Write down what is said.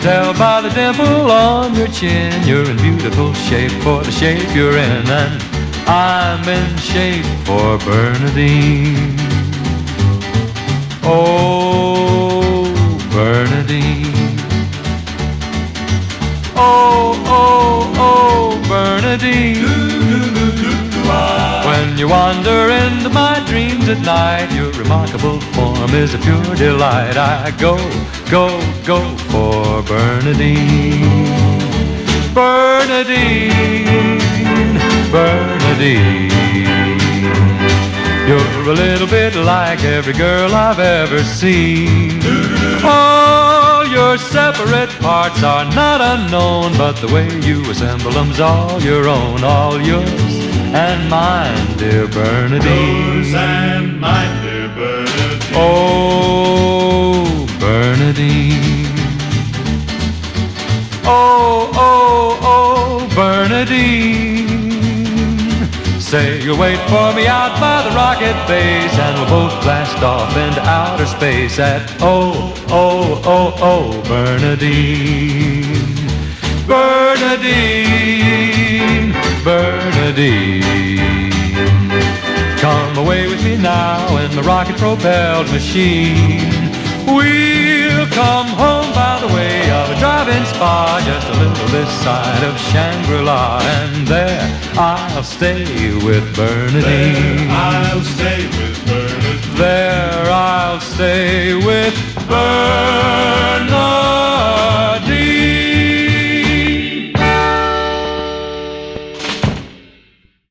tell by the dimple on your chin. You're in beautiful shape for the shape you're in, and I'm in shape for Bernadine. Oh, Bernadine. Oh, oh, oh, Bernadine. When you wander into my dreams at night, your remarkable form is a pure delight. I go, go, go for Bernadine. Bernadine, Bernadine. You're a little bit like every girl I've ever seen. All your separate parts are not unknown, but the way you assemble them's all your own, all yours and mine, dear Bernadine. Yours and mine, dear Bernadine. Oh, Bernadine. Oh, oh, oh, Bernadine. Say you'll wait for me out by the rocket base, and we'll both blast off into outer space at oh, oh, oh, oh, Bernadine. Bernadine, Bernadine. Come away with me now in the rocket-propelled machine. We'll come home by the way of a drive-in spa, just a little this side of Shangri-La, and there I'll stay with Bernadine. There I'll stay with Bernadine. There I'll stay with Bernadine.